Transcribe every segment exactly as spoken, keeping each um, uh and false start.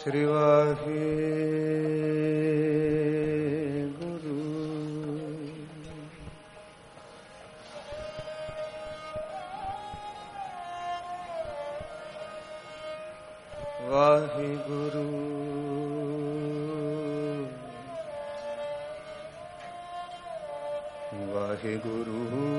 श्री वाहे गुरु। वाहे गुरु वाहे गुरु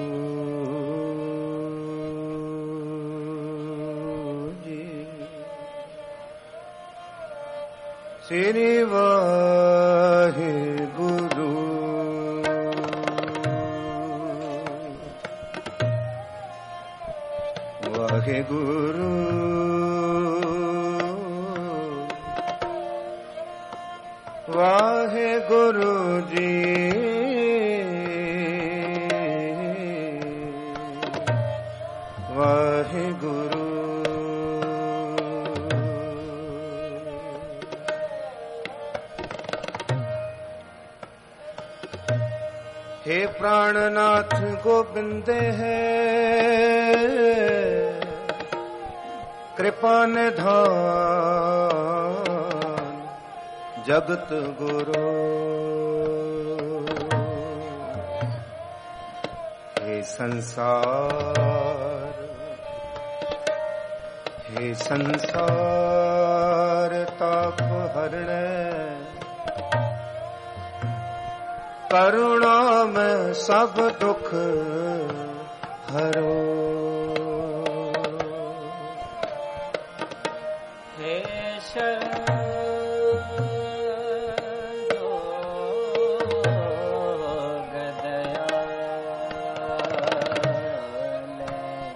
श्री वाहे गुरु वाहे गुरु वाहे गुरु जी वाहे गुरु। हे प्राणनाथ गोविंद है कृपा निधान जगत गुरु। हे संसार हे संसार ताप हरण करुणा में सब दुख हरो। हे शरणो गदयाले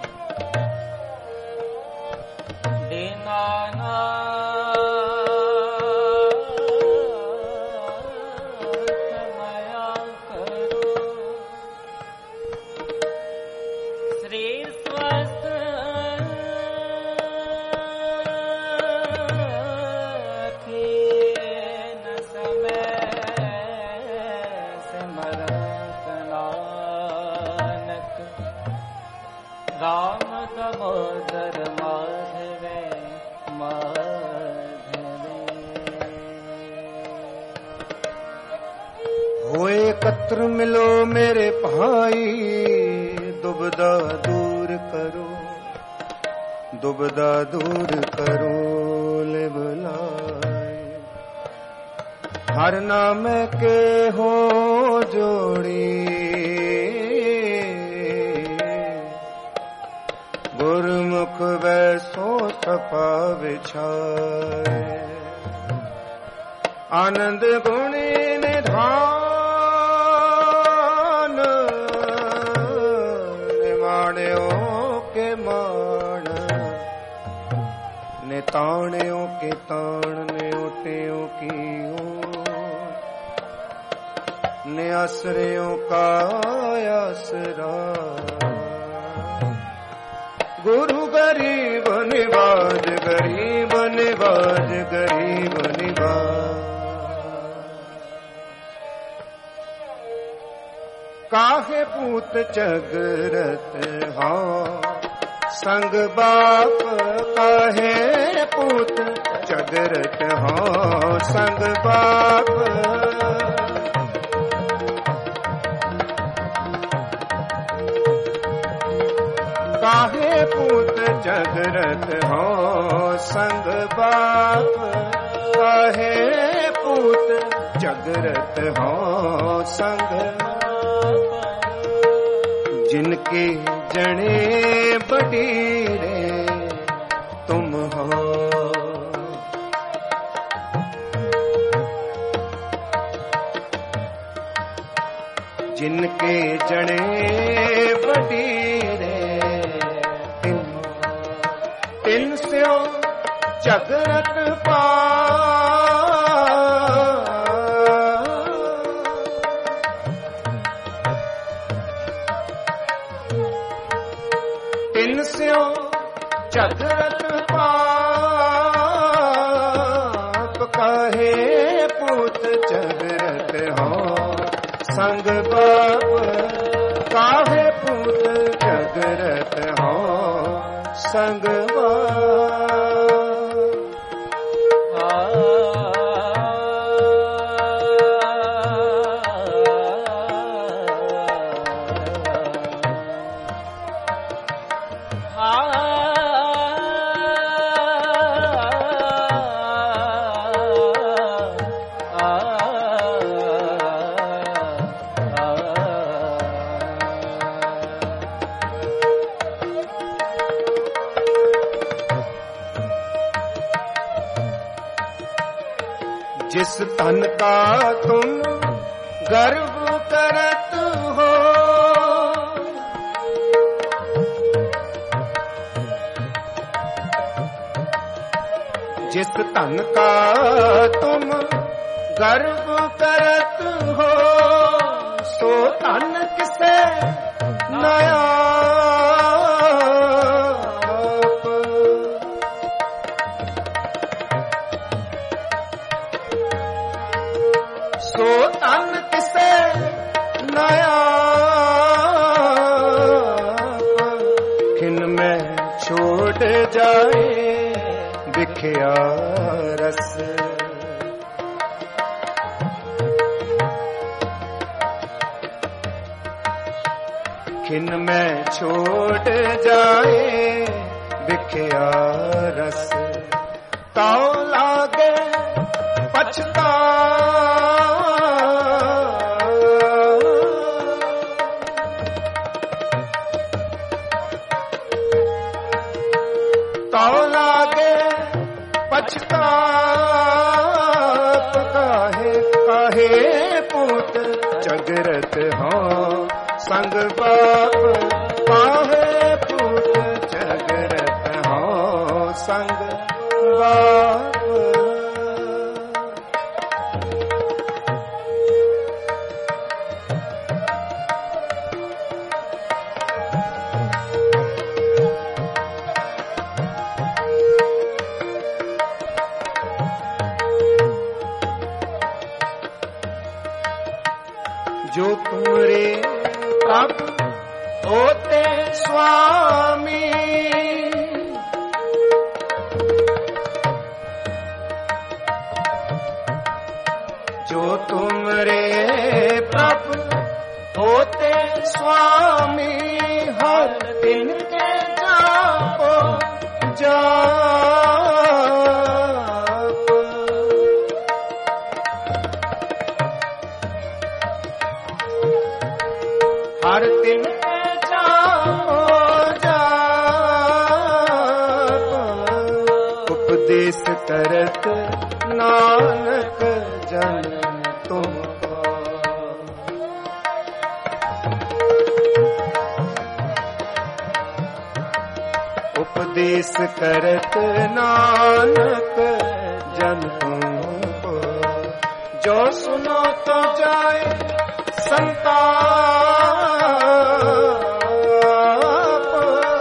राम दामोदर माधवे माधवे। हो एकत्र मिलो मेरे भाई दुबदा दूर करो दुबदा दूर करो ले बुलाए। हर नाम के हो जोड़ी गुरमुख वैसो सपा विछाए। आनंद गुणी निधान निमाण्यो के मान निताण्यो के ताण न्योट्यो की ने आश्रयों का आसरा। गुरु गरीब निवाज गरीब निवाज गरीब निवाज। काहे पूत चगरत हाँ संग बाप काहे पूत चगरत हाँ संग बाप। काहे पूत जगरत हो संग बाप काहे पूत जगरत हो संग। जिनके जने बडीरे तुम हो जिनके जने बडीरे तिन स्यो जगरत पा। तिन स्यो जगरत पाप काहे पूत जगरत हो संग बाप काहे पूत जगरत हो संग बाप। जिस तन का तुम गर्व करत हो, जिस तन का तुम गर्व करत हो, सो तन किसे नया सो तन किसे नया खिन में छोड़ जाए बिखया रस, खिन में छोड़ जाए बिखया रस, ताऊ लागे पछता ताऊ लागे पछताप, काहे काहे पूत जगरत हो संग बाप, काहे पूत जगरत हो संग बाप। जो तुमरे प्रभु होते स्वामी, जो तुमरे प्रभु होते स्वामी, हर दिन के जापो जाप, हर दिन जापो जाप, उपदेश करत नानक जन तुमको, उपदेश करत नानक जन तुमको, जो सुनो तो जाए संताप,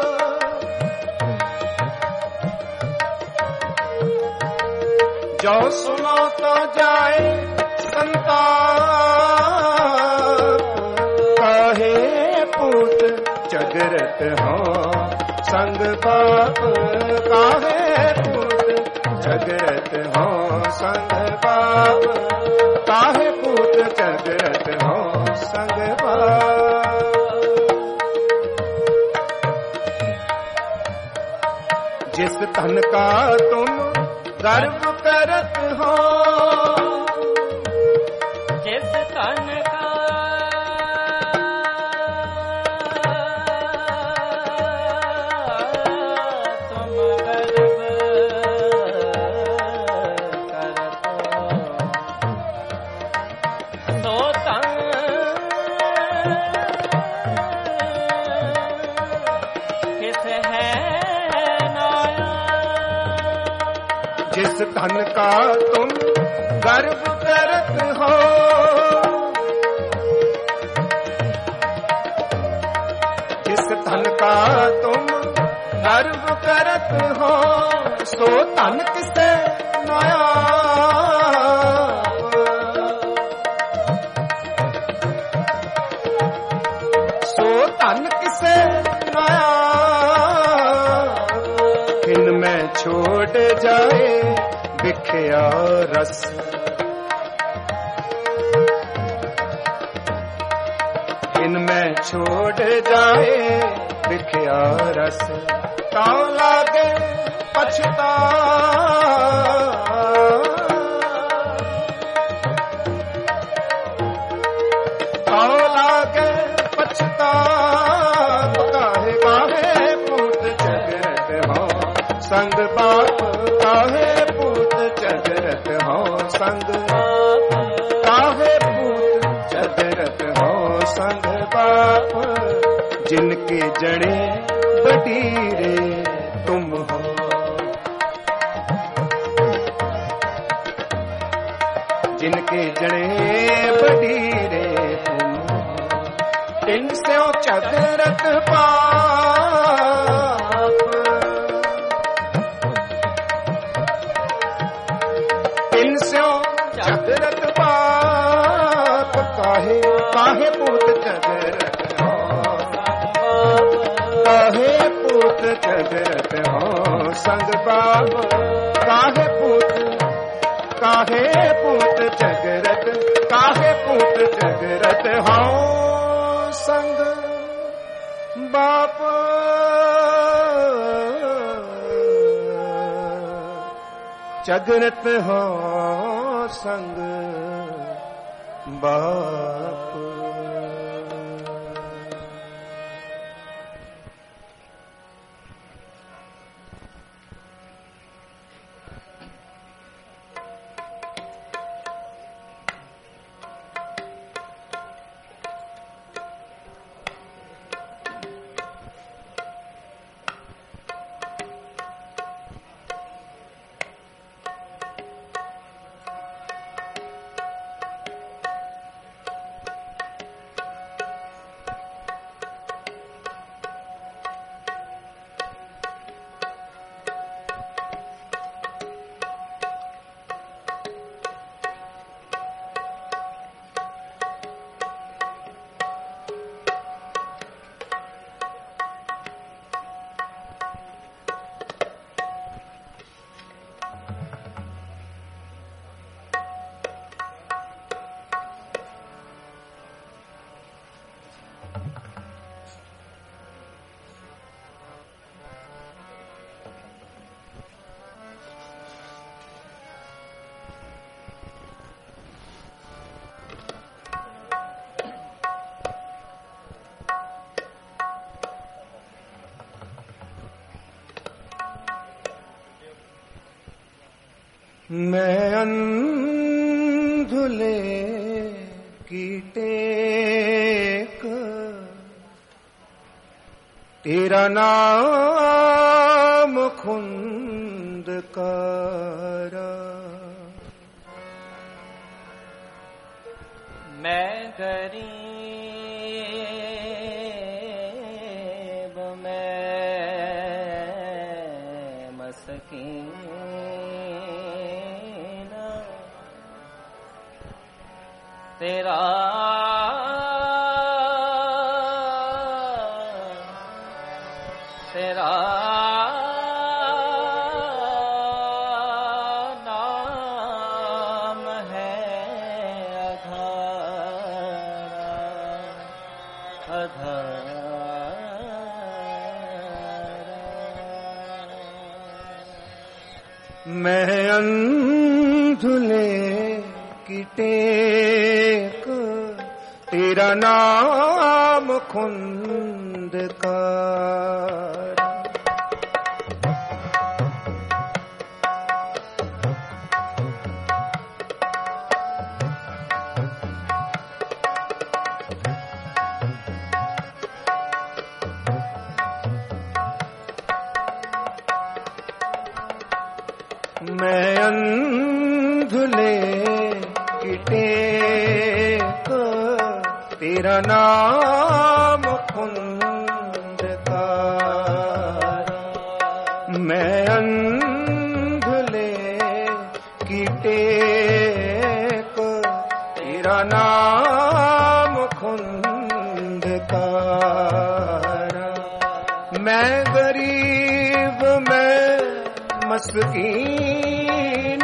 जो सुनो तो जाए संताप, काहे पूत जगरत हो संग बाप, काहे पूत जगरत हो संग बाप, काहे पूत जगरत हो संग बाप। जिस धन का तुम गर्व करत हो, जिस तन का तुम गर्व करत हो, सो तन किस है नाया, जिस धन का तुम गर्व करत हो, जिस धन का तुम गर्व करत हो, सो धन किसे नया सो धन किसे नया खिन में छोड़ जाए बिखया रस, इनमें छोड़ जाए बिखया रस, ताऊ लागे पछता ताऊ लागे पछता, काहे काहे पूत जगत हो संग बाप, काहे पूत जगत हो संग जिनके जड़े बटीरे तुम हो। जिनके जड़े बटीरे तुम हो, इनसे चदरत पाप, इनसे चदरत पाप, काहे काहे पूत चदरत हो, काहे पूत चदरत हो संग बाप, काहे पूत काहे पूत चदरत, काहे पूत चदरत हो संग बाप। चदरत हो संग बाप। मैं अंधुले की टेक तेरा नाम खुंदकारा, मैं गरीब मैं मस्कीन, तेरा तेरा नाम है अधारा अधारा। मैं अंधुले की टेक तेरा नाम खुंदकार, मैं अंधुले की टेक तेरा नाम खुंदकार, मैं अंधुले की टेक तेरा नाम खुंदकार। मैं गरीब मैं मस्कीन,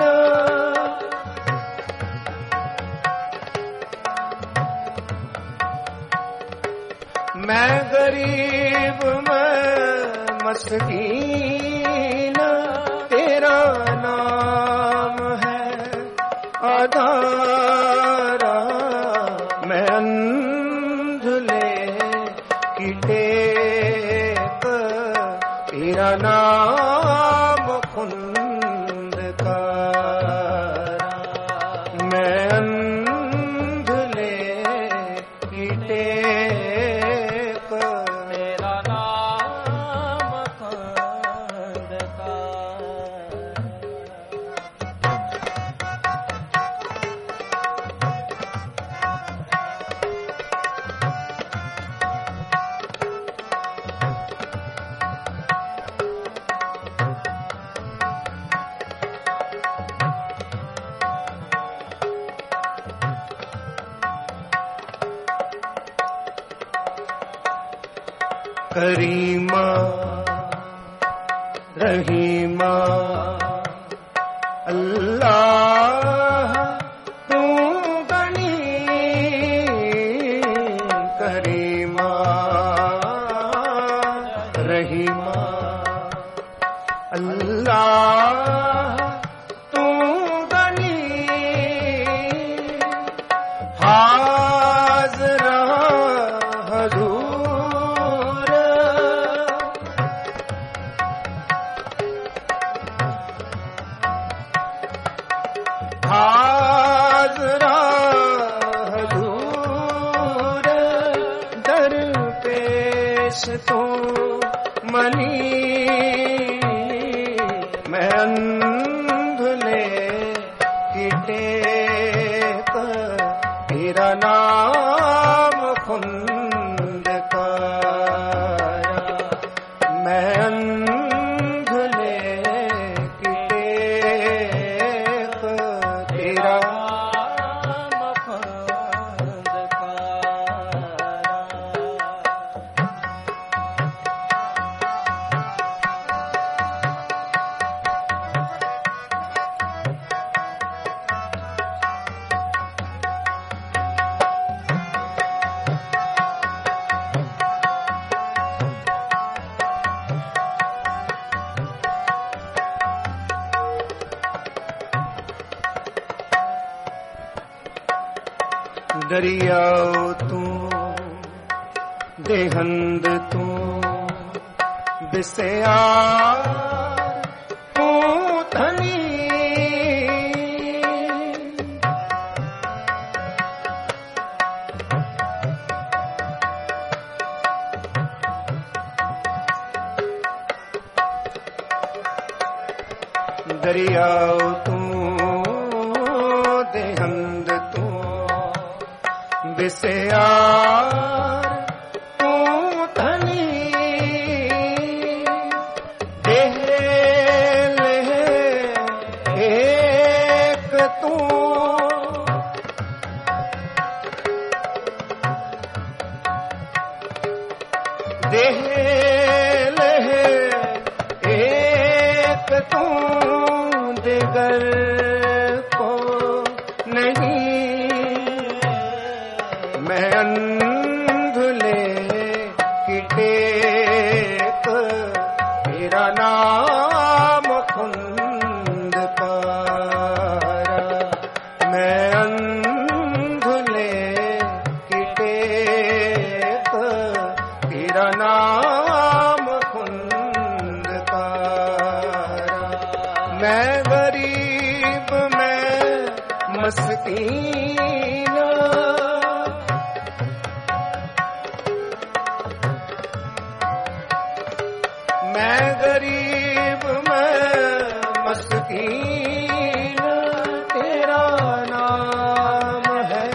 मैं गरीब मैं मस्कीन, तेरा नाम है आधारा। मैं अंधुले की टेक तेरा नाम खुंदकारा, मैं अंधुले की टेक करीमा रहीमा अल्लाह तू गनी करीमा रहीमा अल्लाह तू गनी हाज़रा हज़ूर हाज़रा हज़ूर दर पेश तो मनी मैं अंधले की टेक तेरा नाम खुंद काया मैं अंधले की टेक तेरा नाम खुंद काया दरियाओ तू देहंद तू बिस्यार तू धनी दरियाओ तू देहंद तू बिस्यार तू धनी देह ले एक तू देह ले एक तू दिगर को नहीं मैं अंधले की टेक तेरा नाम खुंद पारा मैं अंधले की टेक तेरा नाम खुंद पारा मैं गरीब मैं मस्कीन मैं गरीब मैं मस्कीन तेरा नाम है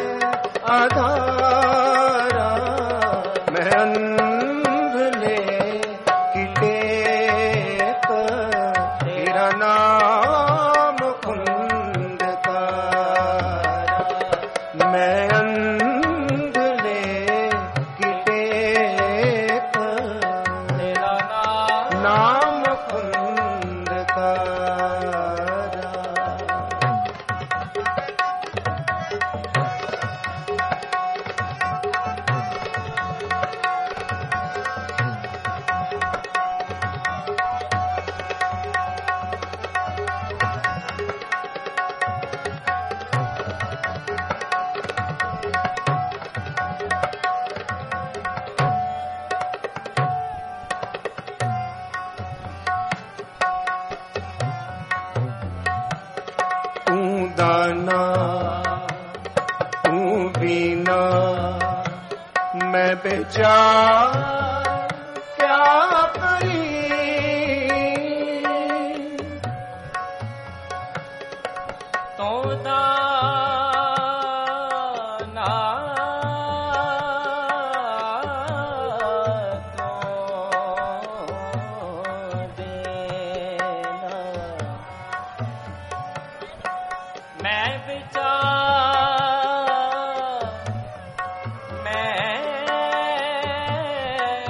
आधारा मैं अंधले की टेक तेरा नाम खुंद कारा मैं अंधले की टेक तेरा नाम खुंद कारा तू दाना तू बीना मैं बेचार क्या करी तो दाना तो देना मैं विचार मैं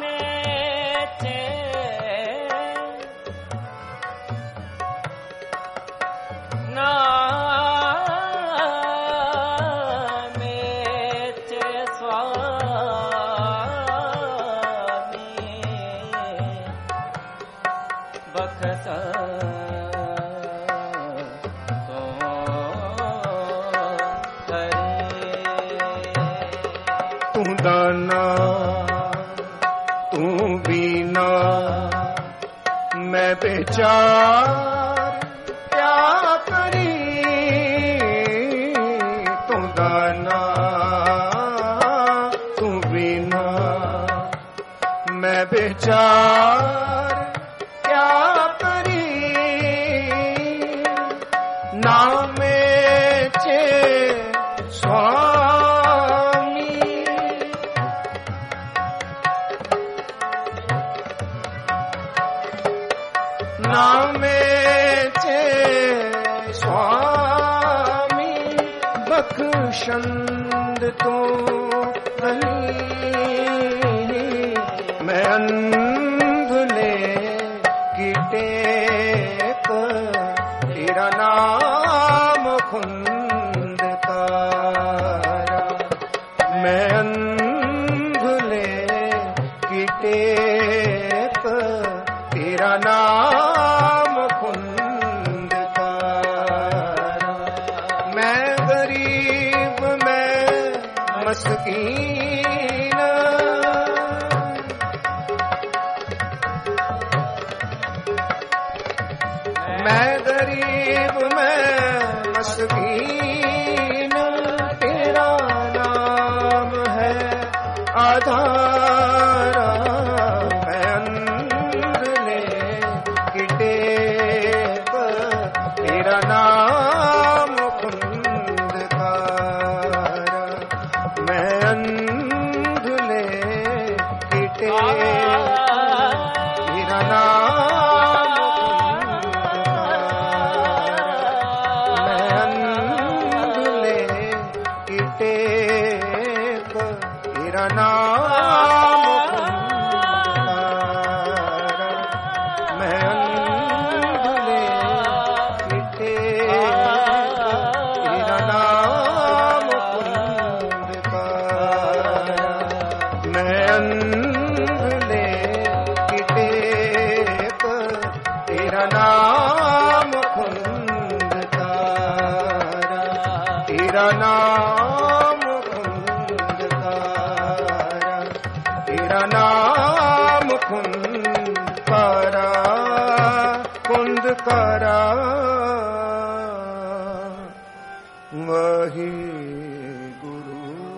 दाना तू बीना मैं बेचार क्या करी तू दाना तू बीना मैं बेचार क्या करी ना में चे नामे चे स्वामी बख्शंद तो नहीं मैं अंधले कीटे तेरा नाम खुंद तारा मैं अंधले कीटे तेरा नाम खुंद तारा मैं गरीब मैं मस्कीन मैं गरीब मैं मस्कीन तेरा नाम है आधारा तेरा नाम खुंद तारा मैं अंधले कीटे तेरा नाम मैं अंधले कीटे तेरा नाम मैं तेरा नाम खुंद तारा तेरा नाम खुंद तारा तेरा नाम खुंद तारा खुंद तारा वही गुरु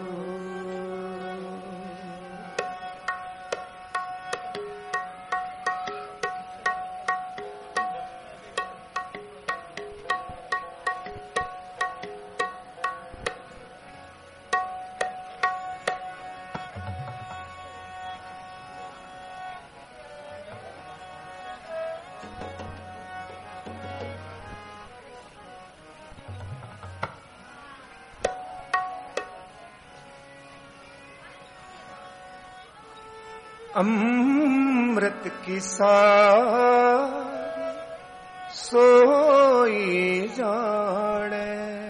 अमृत की सार सोई जाने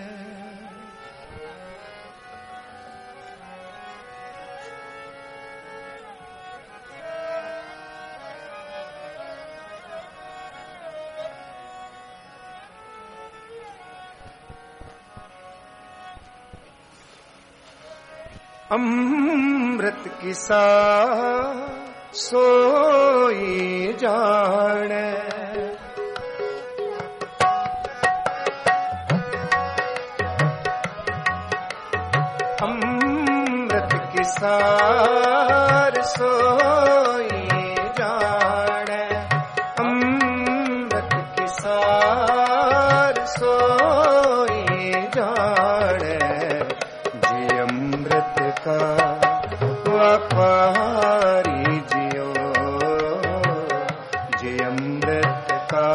अमृत की सार सोई जाने अमृत की सार सोई जाने अमृत की सार सोई जाने जी अमृत का व्यापारी जियो जी अमृत का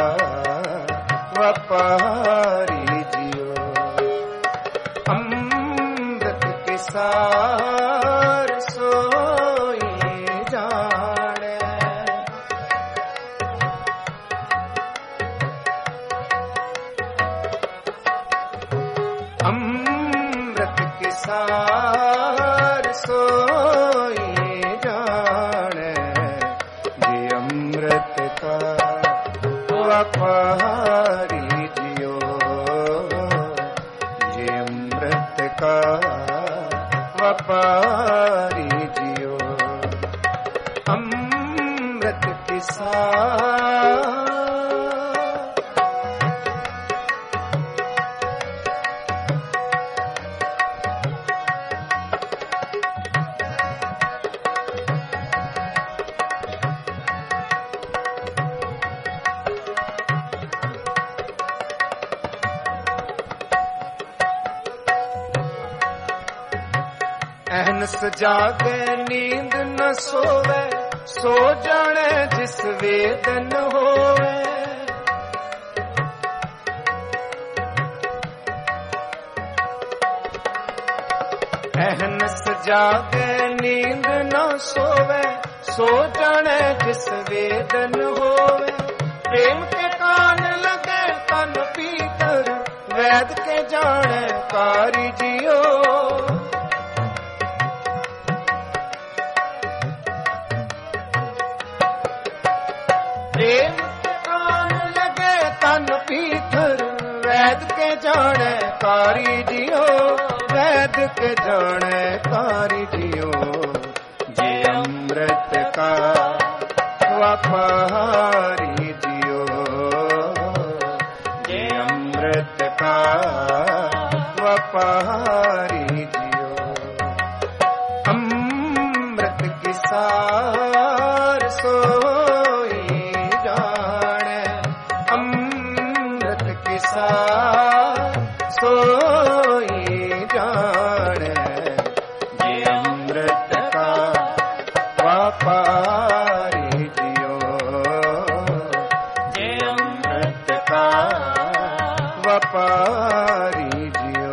व्यापारी जियो अमृत के सार सोई जाने व्यापारी जियो, जे अमृत का व्यापारी जियो, अमृत की सार। अहनस जागे नींद न सोवे, सो जाने जिस वेदन होवे। अहनस जागे नींद न सोवे, सो जाने जिस वेदन होवे। प्रेम के कान लगे तन भीतर, वैद के जाने कारी जियो। प्रेम के कान लगे तन भीतर, वैद के जाने कारी जियो, वैद के जाने कारी जियो। जे अमृत का व्यापारी जियो, जे अमृत का व्यापारी जियो, अमृत की सार सोई जाने, अमृत की सार सोई जाने। जे अमृत का व्यापारी जियो, जे अमृत का व्यापारी जियो।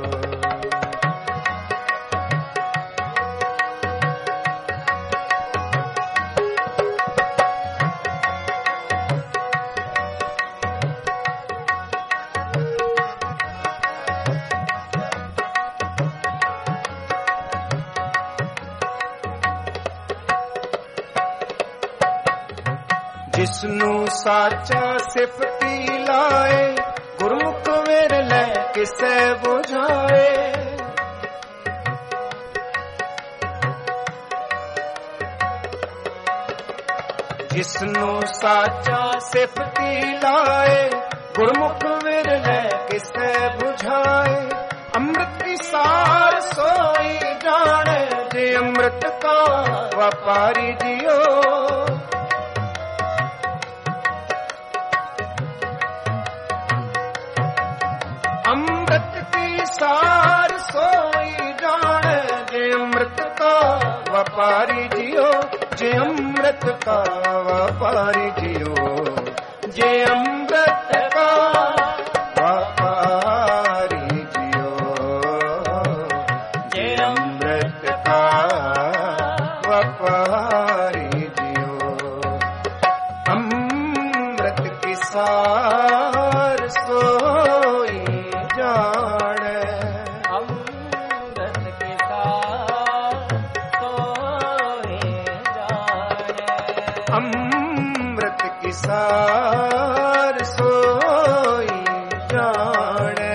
जिसनू साचा सिफती लाए, गुरमुख विरले किसे बुझाए। जिसनू साचा सिफती लाए, गुरमुख विरले किसे बुझाए। अमृत की सार सोई जाने, जे अमृत का व्यापारी जियो। अमृत की सार सोई जाने, जे अमृत का व्यापारी जियो, जे अमृत का व्यापारी जियो, जे अमृत का व्यापारी जियो, जे अमृत का व्यापारी जियो। अमृत की सार सोई जाने, अमृत के साथ सोए जाने। अमृत की सार सोई जाने,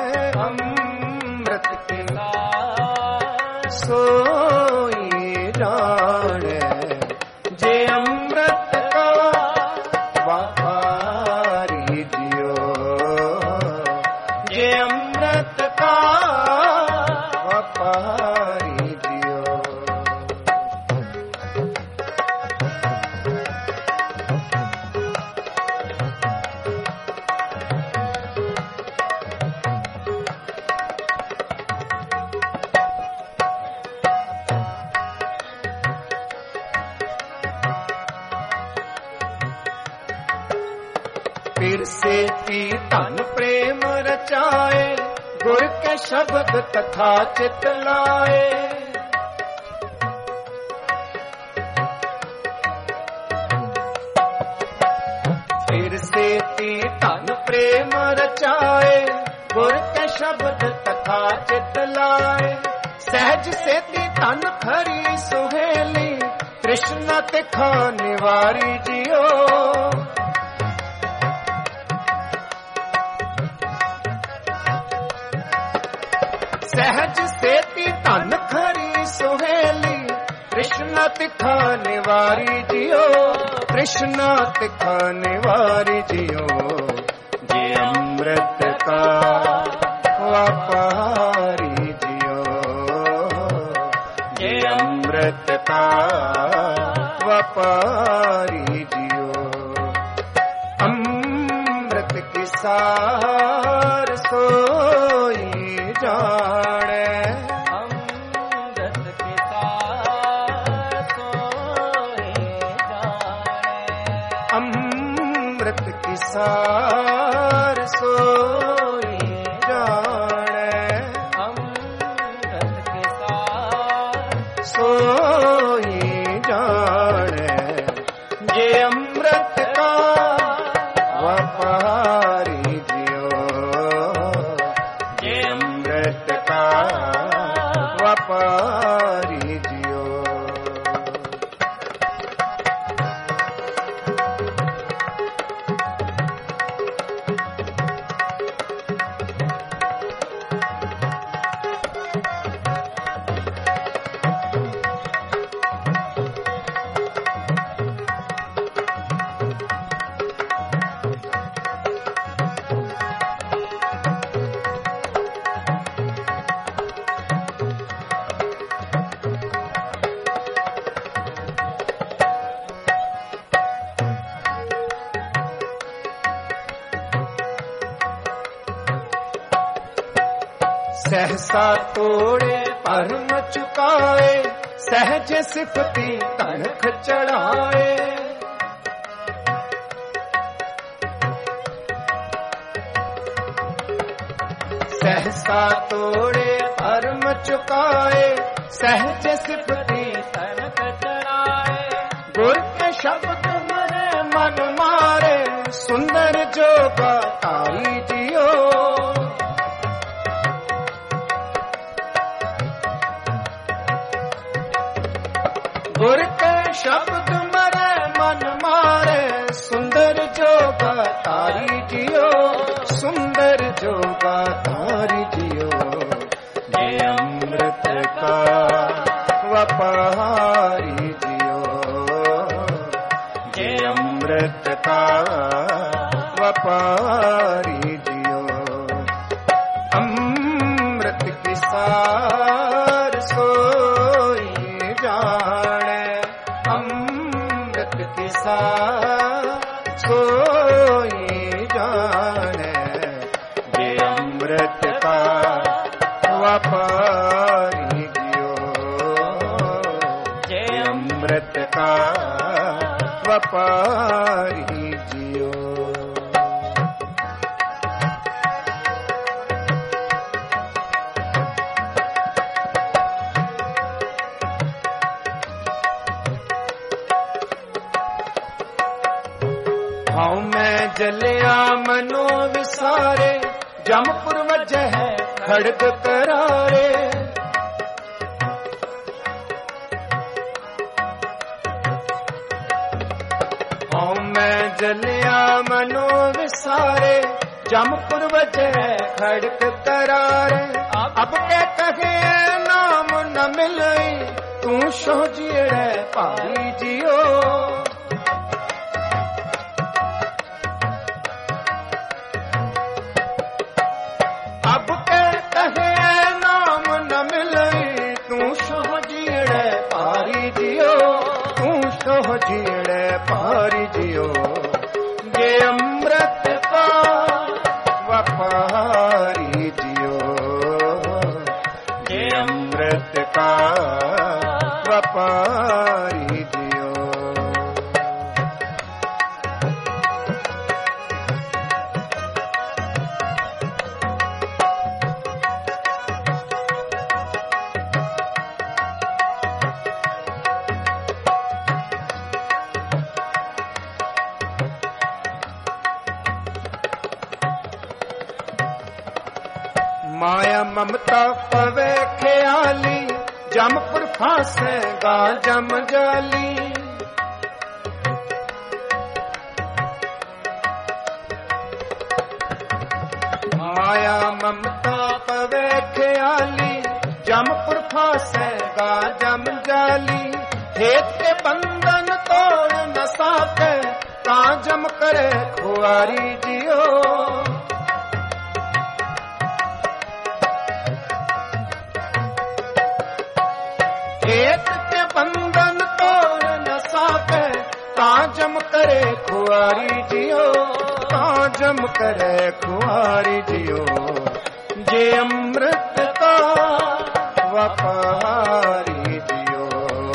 अमृत की सार सोई जाने। जे अमृत का व्यापारी जियो, जे अमृत का व्यापारी जियो। फिर से पी तन प्रेम रचाए, गुर के शब्द तथा चित लाए। फिर से पी तन प्रेम रचाए, गुर के शब्द तथा चित लाए। सहज से ती तन खरी सुहेली, तृष्णा तिखा निवारी जियो। सहज सेती धन खरी सुहेली कृष्ण तिखा निवारी जियो कृष्ण तिखा निवारी जियो जे अमृत का व्यापारी जियो जे अमृत का व्यापारी जियो अमृत की सार सोई जाने अमृत की सार सोई जाने अमृत की सार सोई जाने ये अमृत का व्यापारी जियो ये अमृत का व्यापारी जियो सहसा तोड़े परम चुकाए सहज सिफती तनख चढ़ाए सहसा तोड़े परम चुकाए सहज सिफती तनख चढ़ाए गुर के शब्द मरे मन मारे सुंदर जोगा तारी जियो गुर के शब्द मरे मन मारे सुंदर जोगा तारी जियो सुंदर जोगा तारी जियो ये अमृत का व्यापारी जियो ये अमृत का व्यापारी जियो अमृत की सार सोई जाने अमृत की सार सोई जाने ये अमृत का व्यापारी जियो ये अमृत का व्यापारी जियो भाव में जलिया मनो विसारे जमपुर वजह है खड़ग करारे भाव में जलिया मनो विसारे जमपुर वजह है खड़ग करारे अब के कहे नाम न मिले तू सोजिए पारी जियो अब के कहे नाम न मिले तू सोजिए पारी जियो तू सोजिए पारी जियो ये अमृत का व्यापारी जियो ये अमृत का व्यापारी जियो माया ममता पवे ख्याली जमपुर फांसे गा जम जाली माया ममता पवे ख्याली खासे गा जम जाली, हेत के बंधन तोड़ न साके, काजम करे खुआरी जियो। हेत के बंधन तोड़ न साके, काजम करे खुआरी जियो, काजम करे खुआरी जियो। जे अमृत का व्यापारी जियो,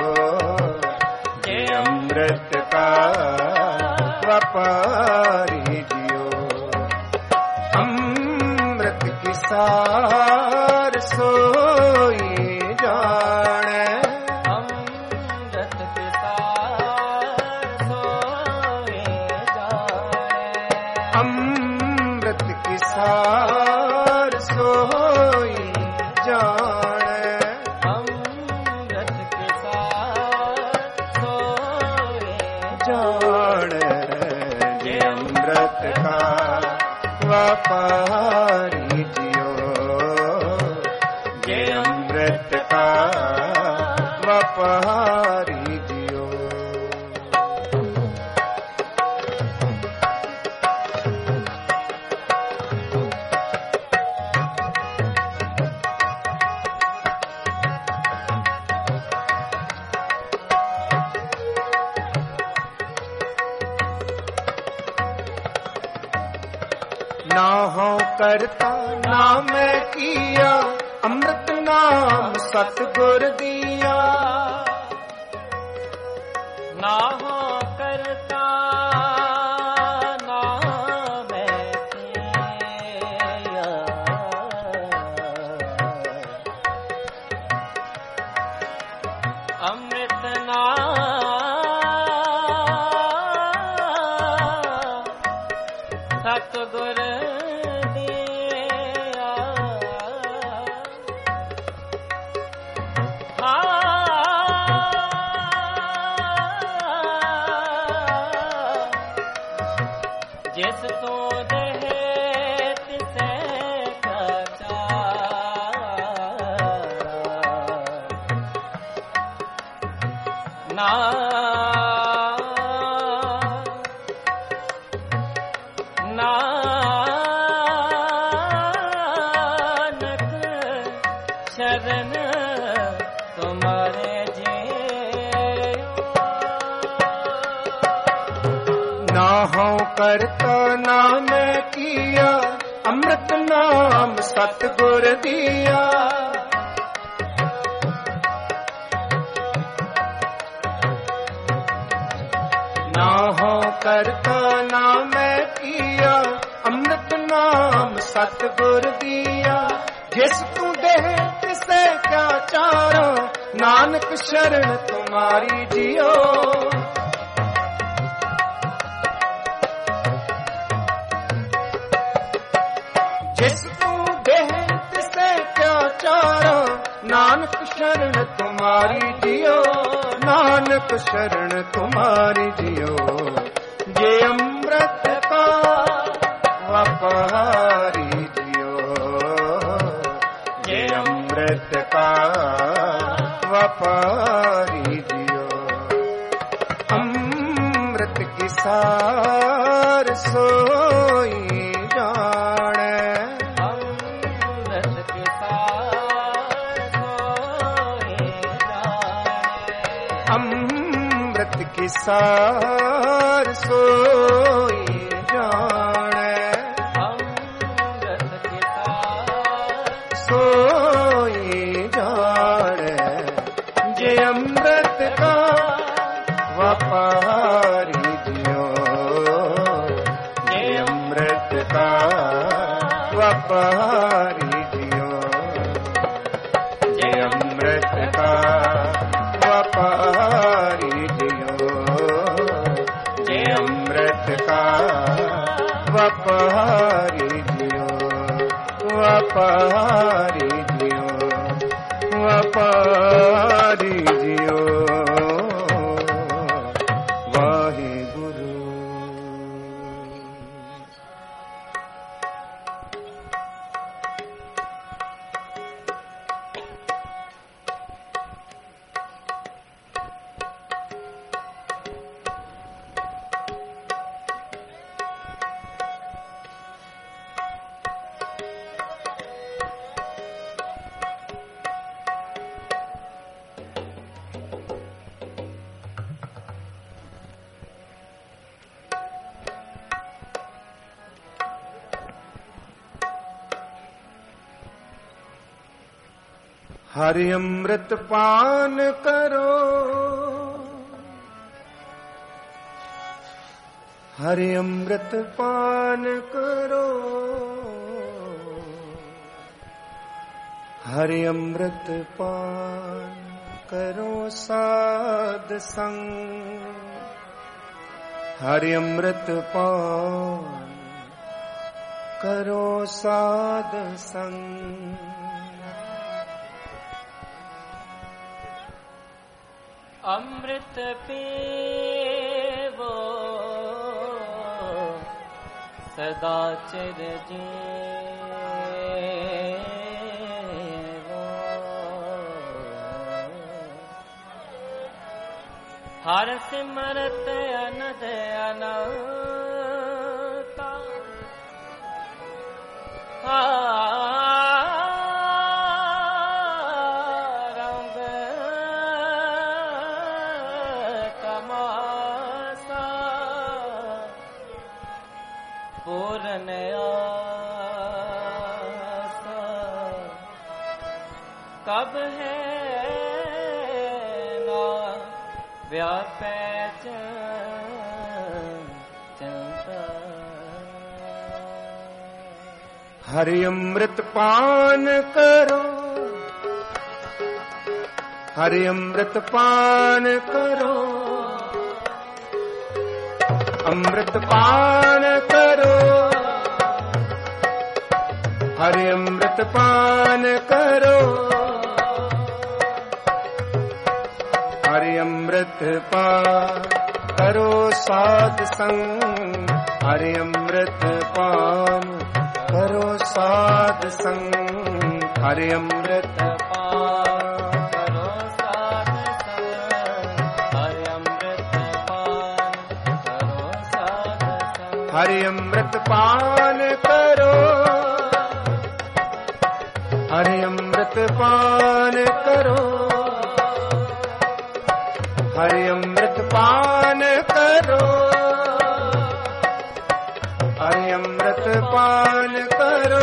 जे अमृत का व्यापारी जियो। अमृत की सार सोई जाने, अमृत के सार सोए जाने, अमृत की सार सोई जाने, अमृत के सार सोए जाने। जे अमृत का व्यापारी जियो, जे अमृत का व्यापारी जियो। ना हो करता ना मैं किया, अमृत नाम सतगुर दिया। ना हो करता ना मैं किया, अमृत नाम सतगुर दिया। जिस तो देहे तिसे कचा, ना नानक शरण तुम्हारे जियो। ना हो करता ना मैं किया, अमृत नाम सतगुर दिया। ना हो करता ना मैं किया, अमृत नाम सतगुर दिया। जिस तू दे तिसे क्या चारा, नानक शरण तुम्हारी जियो। जिस तू दे तिसे क्या चारा, नानक शरण तुम्हारी जियो, नानक शरण तुम्हारी जियो। जे अमृत का व्यापारी जियो, जे अमृत का व्यापारी जियो। अमृत की सार सोई जाने, अमृत के सार सोए जाने, अमृत की सार सोई जाने, अमृत के सार सोई जाने। जे अमृत का व्यापारी जियो, जे अमृत का व्यापारी जियो, जे अमृत का व्यापारी जियो, जे अमृत का व्यापारी जियो, व्यापारी जियो, व्यापारी जियो। वाहिगुरु। हरि अमृत पान करो, हरि अमृत पान करो, हरि अमृत पान करो साध संग, हरि अमृत पान करो साध संग। अमृत पीवो सदा चिर जीवो, हर सिमरत अनद अनंता, रंग तमासा पूर्ण आसा, कब है ना व्यापै चलता। हरि अमृत पान करो, हरि अमृत पान करो, अमृत पान करो, हरि अमृत पान करो, हरि अमृत पान करो साध संग, हरि अमृत पान करो साध संग, हरि अमृत पान करो साध संग, हरि अमृत पान करो साध संग, हरि अमृत पान करो, हरि अमृत पान करो, हरि अमृत पान करो, हरि अमृत पान करो,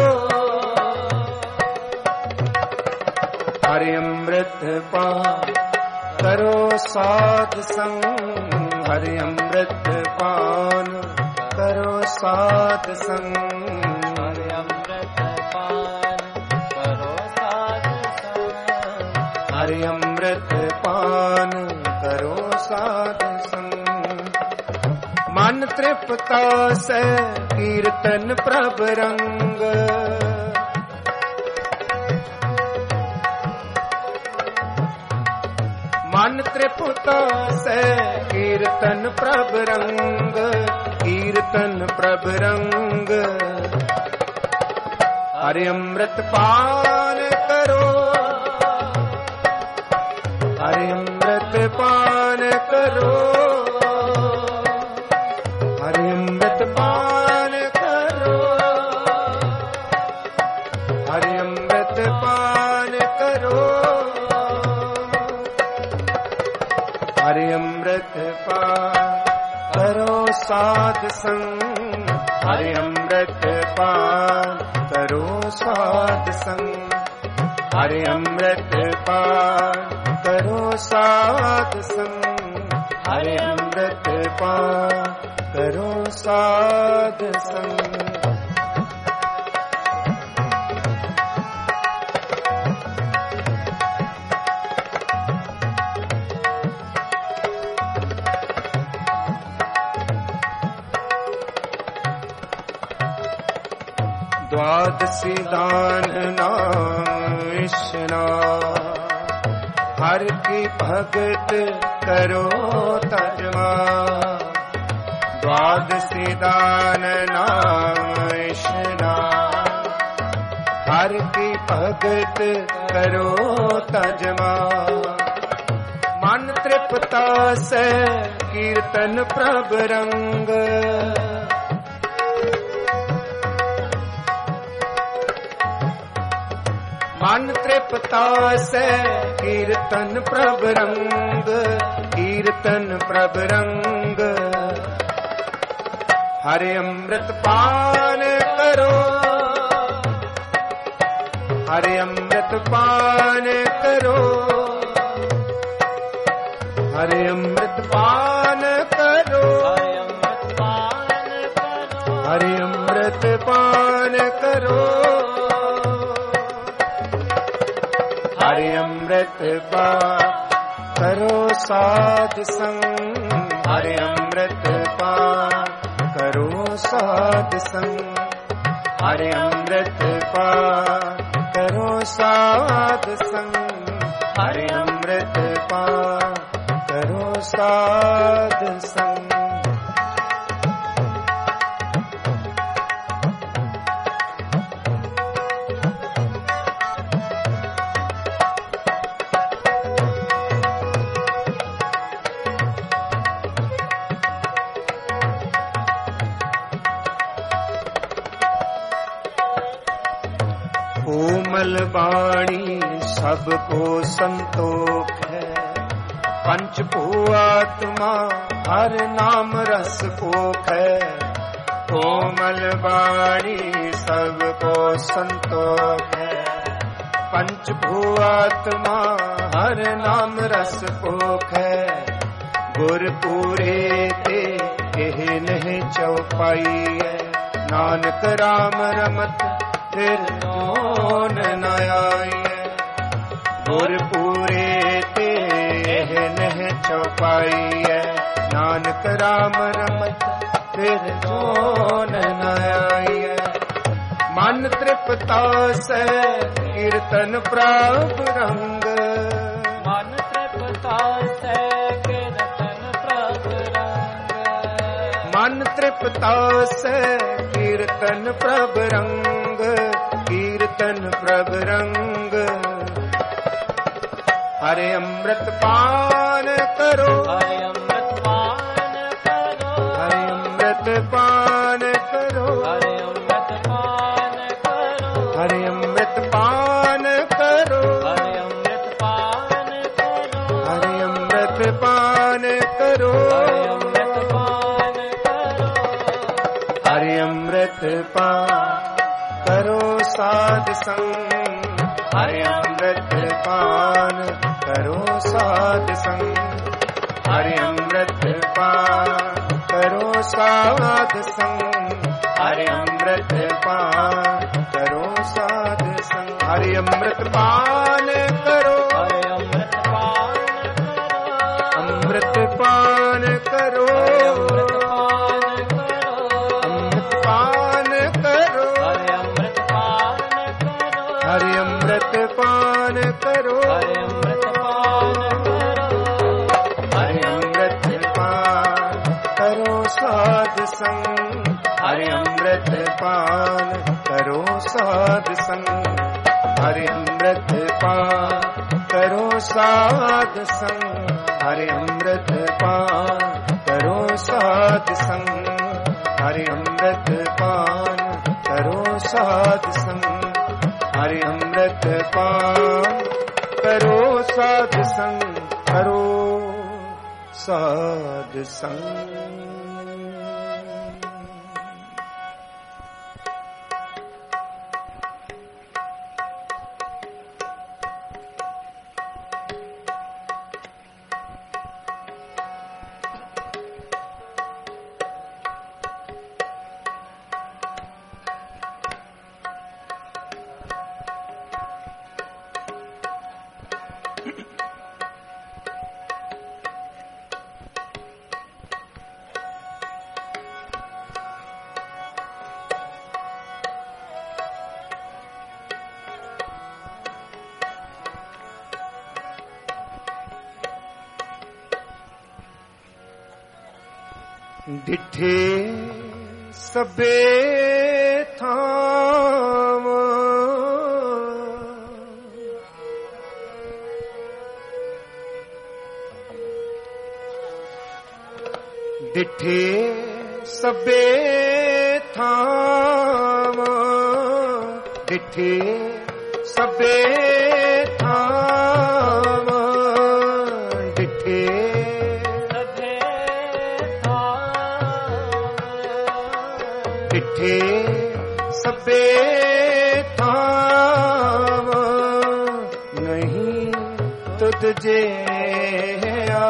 हरि अमृत पान करो साध संग, हरि अमृत पान करो साध संग, हरि अमृत पान करो साध संग, हरि अमृत पान करो साध संग। मन तृप्ता से कीर्तन प्रभ रंग, मन तृप्ता से कीर्तन प्रभ रंग, कीर्तन प्रभ रंग, हरि अमृत पान करो, हरि अमृत पान करो, हरि अमृत पान करो, हरि अमृत पान करो, हरि अमृत पान करो साध संग, हरि अमृत पान करो साध संग, हरि अमृत पान करो साध संग, हरि अमृत पान करो साध संग। द्वादशी दान नाम स्नान, हर की भगत करो तजमा, द्वादशी दान नाम स्नान, हर की भगत करो तजमा, मन तृप्ता से कीर्तन प्रभ रंग, मन तृप्ता से कीर्तन प्रभ रंग, कीर्तन प्रभ रंग, हरि अमृत पान करो, हरे अमृत पान करो, हरे अमृत पान करो, हरे अमृत पान करो, हरे अमृत पान करो साध संग, हरे अमृत पान करो साध संग, हरे अमृत पान करो साध संग, हरे अमृत पान करो साध संग। कोमल वाणी सबको संतोख है, पंच भूआत्मा हर नाम रस पोख है। कोमल वाणी सबको संतोख है, पंच भूआत्मा हर नाम रस पोख है। गुर पूरे ते एह नहीं चौपाई है, नानक राम रमत फिर कौन न आई है। गुर पूरे ते एह नहीं चौपाई है, नानक राम रमत फिर कौन न आई है। मन तृप्ता से कीर्तन प्रभ रंग, मन तृप्ता से कीर्तन प्रभ रंग, मन तृप्ता से कीर्तन प्रभ रंग, कीर्तन प्रभ रंग। हरे अमृत पान करो, हरे अमृत पान करो, हरे अमृत पान करो, हरे अमृत पान करो, हरे अमृत पान करो, हरे अमृत पान करो, हरे अमृत पान करो, हरे अमृत पान करो, हरे अमृत पान करो साध संग। हरे अमृत पान करो साध संग, हरे अमृत पान करो साध संग, हरे अमृत पान करो साध संग। हरे अमृत पान करो, हरे अमृत पान करो, अमृत पान करो, अमृत पान करो, अमृत पान करो, हरे अमृत पान करो, हरे अमृत पान करो, हरे अमृत पान करो, हरे अमृत पान करो साध संग। हरे अमृत पान करो साध संग, हरे अमृत पान करो साध संग, हरे अमृत पान करो साध संग, हरे अमृत पान करो साध संग, हरे अमृत पान करो साध संग, करो साध संग। डिठे सबे थाम, डिठे सबे थाम, डिठे सबे थाम, डिठे डिठे सबे थाम, जे आ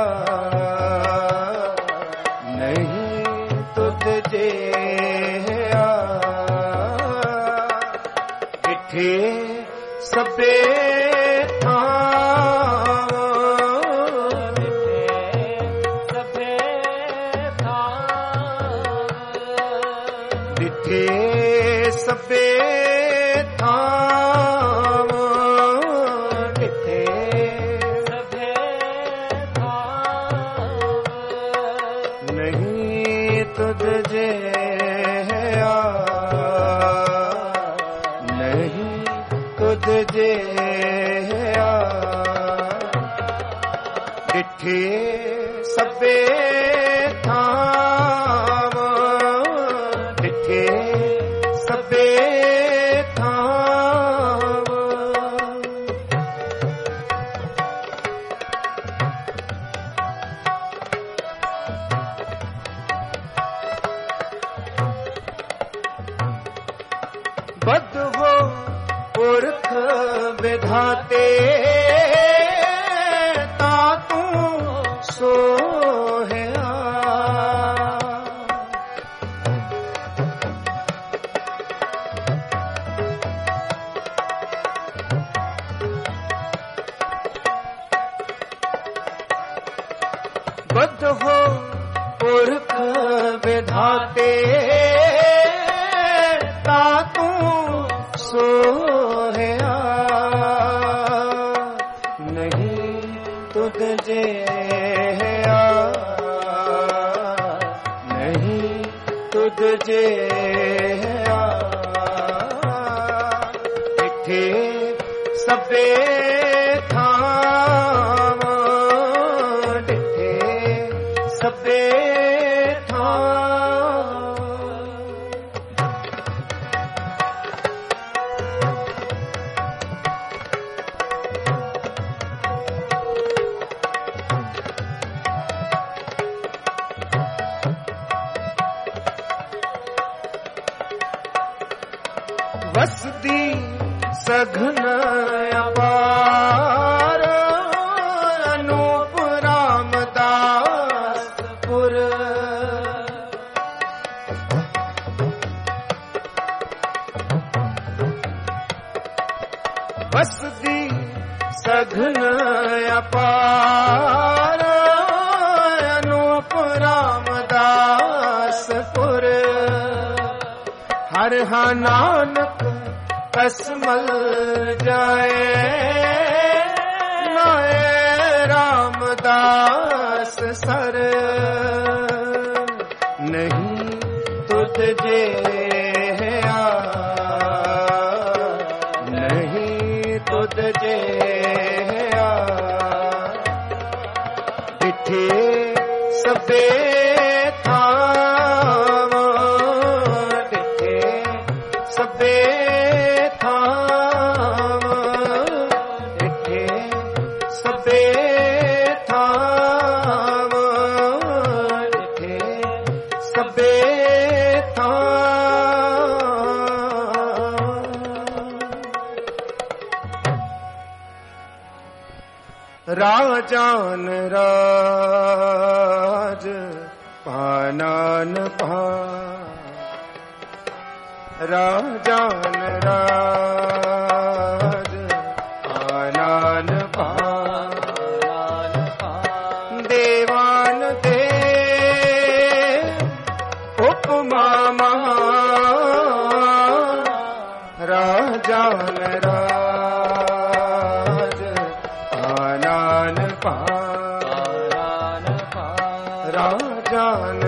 नहीं तुझ जे आ इठे सबे सबे थाम डिठे सबे थाम बद हो पुरख विधाते सोहया बद हो पुरख विधाते तातू सोहया नहीं तुझ जे तुझे इठे सबे थाम डिठे सबे थाम वसदी सघन अपार अनूप रामदासपुर वसदी सघन अपार अनूप रामदासपुर हर हा नानक कसमल जाए नाए रामदास सर नहीं तुझ जे आ नहीं तुझ जे आ डिठे सबे राजान राज पानान पा राजान राज पानान पा देवान दे उपमा महा राजान राज राजान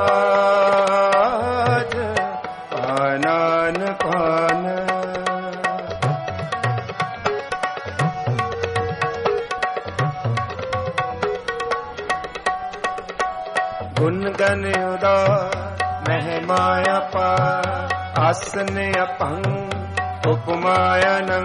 राज पानान पान गुण गन उदार महिमाया पा आसन अपंग उपमायनं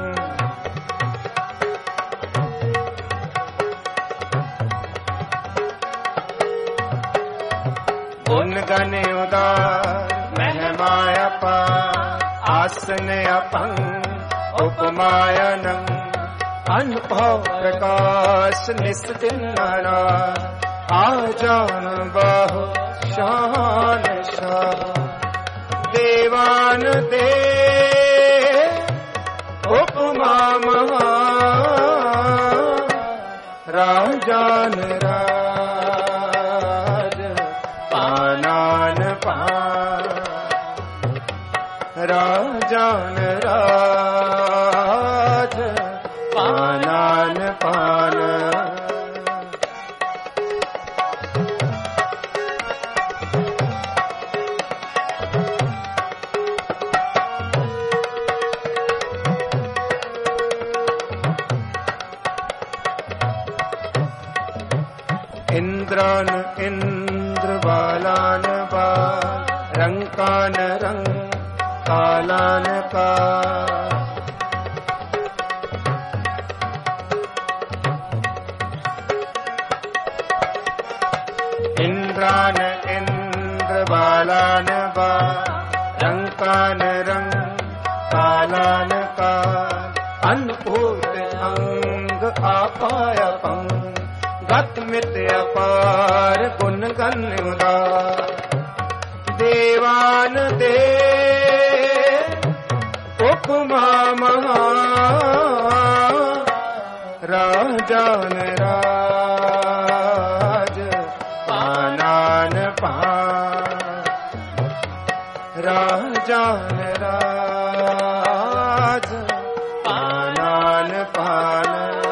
गुण गण उदार महिमाया पा आसन अपंग उपमायनं अनुभव प्रकाश निस दिनरा आ जान बाहु शान शाह देवान दे उपमा महा राजान राज पानान पान राजान राज पानान पान इंद्रान इंद्र बालान बाल रंकान रंग कालान का इंद्रान इंद्र बालान बाल रंकान रंग कालान का अनपूत अंग आपाया पंग गत मित अपार गुण गण उदार देवान दे उपमा महा राजान राज पानान पान राजान राज पानान पान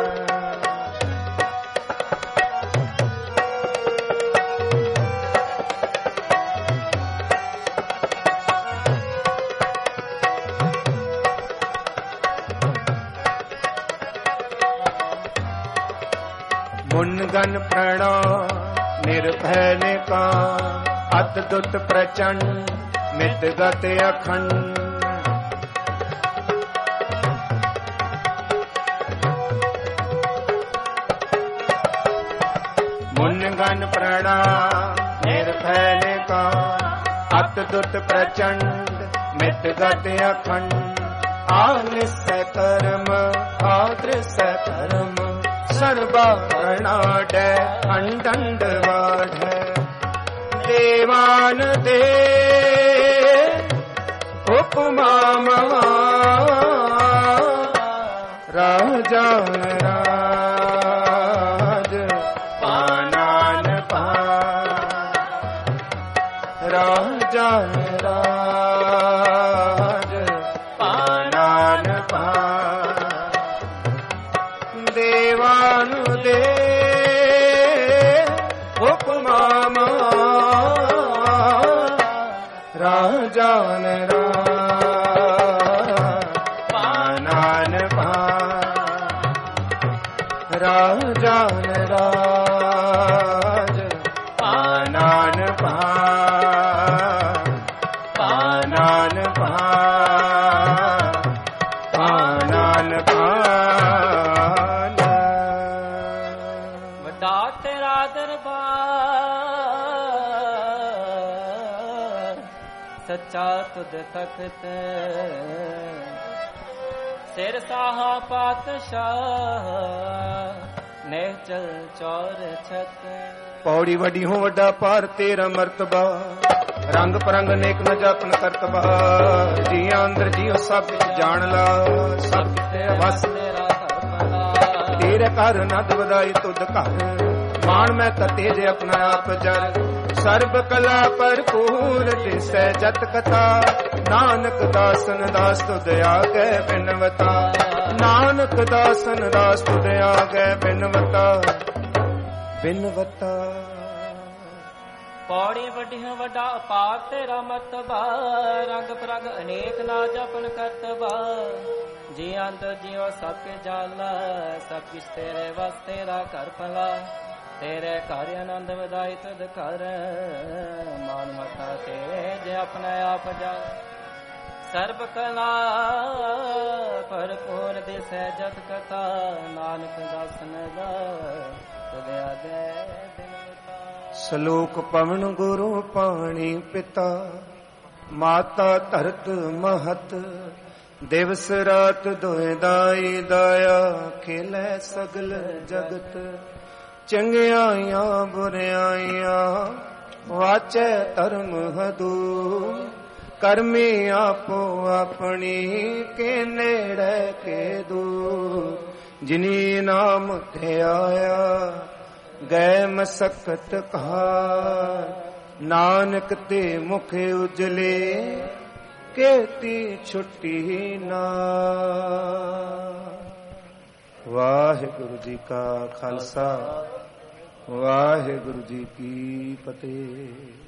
मुनगन प्रणाम निर्भय निकाम अद्भुत प्रचंड मित गत अखंड मुनगन प्रणाम निर्भय निकाम अद्भुत प्रचंड मित गत अखंड आनिस्य कर्म आदृश्य कर्म सर्वाणाड अंडंड वाढ़ देवान दे उपमा महा राजान राज पानान पान राजान राज पानान पान देवानु दे उपमा राजान राज पानान पान राजान राज पानान पान पानान पान पानान पान वड्डा तेरा दरबार सच्चा तुद तख्त सिर साहा पातशाह नेचल चौर छत पौड़ी वडी हो वड्डा पार तेरा मर्तबा रंग परंग नेक न जापन करतबा जिया अंदर जियो सब जान ला सब तेरा बस तेरा सरपला तेरे घर नद वदाई तुद घर मान मैं तेज अपना आप जर सर्ब कला भरपूर दिसै जत कथा नानक दासन दास तुद आगे बिनवता नानक दासन दास तुद आगे बिनवता बिनवता पौड़ी वड्डी वड्डा अपार तेरा मर्तबा रंग परंग अनेक ना जपन करतबा जी अंदर जियो सबके जाला सब किस तेरे वस तेरा कर भला तेरे घर आनंद वधाई तुद कर मान मथा तेज अपने आप जा सर्ब कला भरपूर दिसै जत कथा नानक दासन दा तुद आगे बिनवता सलोक पवन गुरु पाणी पिता माता धरत महत ਦਿਵਸ ਰਾਤ ਦੋਇ ਦਾਈ ਦਾਇਆ ਖੇਲੇ ਸਗਲ ਜਗਤ ਚੰਗਿਆਈਆਂ ਬੁਰਿਆਈਆਂ ਵਾਚੈ ਧਰਮ ਹਦੂ ਕਰਮੀ ਆਪੋ ਆਪਣੀ ਕੇ ਨੇੜੇ ਕੇ ਦੂਰ ਜਿਨੀ ਨਾਮ ਤੇ ਆਇਆ ਗਏ ਮਸਕਤ ਘਾਰ ਨਾਨਕ ਤੇ ਮੁਖ ਉਜਲੇ ਕੇਤੀ ਛੁੱਟੀ ਨਾ। ਵਾਹਿਗੁਰੂ ਜੀ ਕਾ ਖਾਲਸਾ ਵਾਹਿਗੁਰੂ ਜੀ ਕੀ ਫਤਿਹ।